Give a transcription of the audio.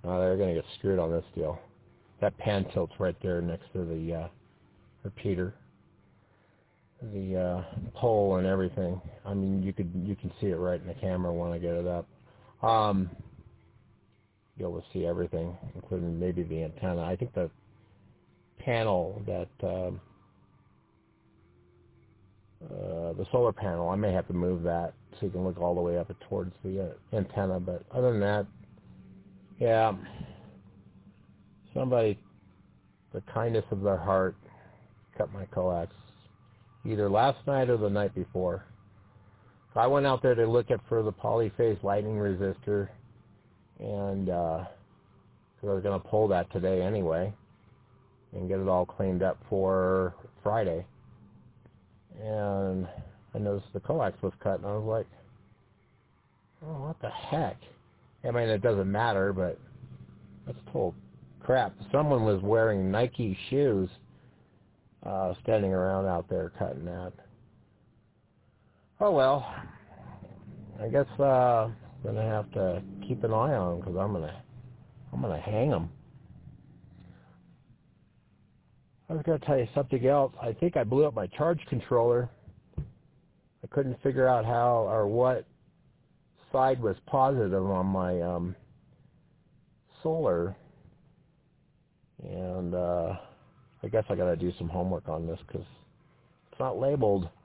They're going to get screwed on this deal. That pan tilt's right there next to the repeater, the pole and everything. I mean, you can see it right in the camera when I get it up. You'll be able to see everything, including maybe the antenna. I think the panel that the solar panel, I may have to move that so you can look all the way up towards the antenna. But other than that, yeah, somebody, the kindness of their heart, cut my coax either last night or the night before. So I went out there to look for the polyphase lightning resistor, and I was going to pull that today anyway and get it all cleaned up for Friday. And I noticed the coax was cut, and I was like, oh, what the heck? I mean, it doesn't matter, but that's total crap. Someone was wearing Nike shoes standing around out there cutting that. Oh, well, I guess I'm going to have to keep an eye on them because I'm gonna hang them. I was going to tell you something else. I think I blew up my charge controller. I couldn't figure out how or what side was positive on my solar. And I guess I got to do some homework on this because it's not labeled.